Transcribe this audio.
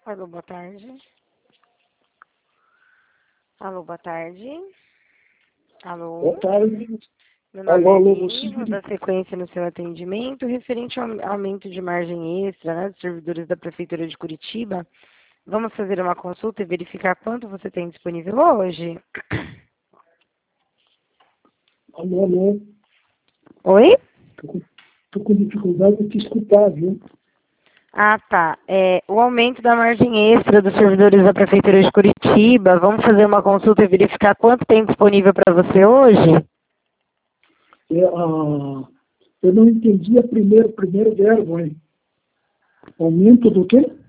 Alô, boa tarde. Alô, boa tarde. Alô. Boa tarde. Meu nome Alô, é você. Eli, vou dar sequência no seu atendimento referente ao aumento de margem extra, né, dos servidores da Prefeitura de Curitiba. Vamos fazer uma consulta e verificar quanto você tem disponível hoje? Alô. Oi? Tô com dificuldade de te escutar, viu? Ah, tá. O aumento da margem extra dos servidores da Prefeitura de Curitiba. Vamos fazer uma consulta e verificar quanto tem disponível para você hoje? Eu não entendi a primeiro verbo, hein? Aumento do quê?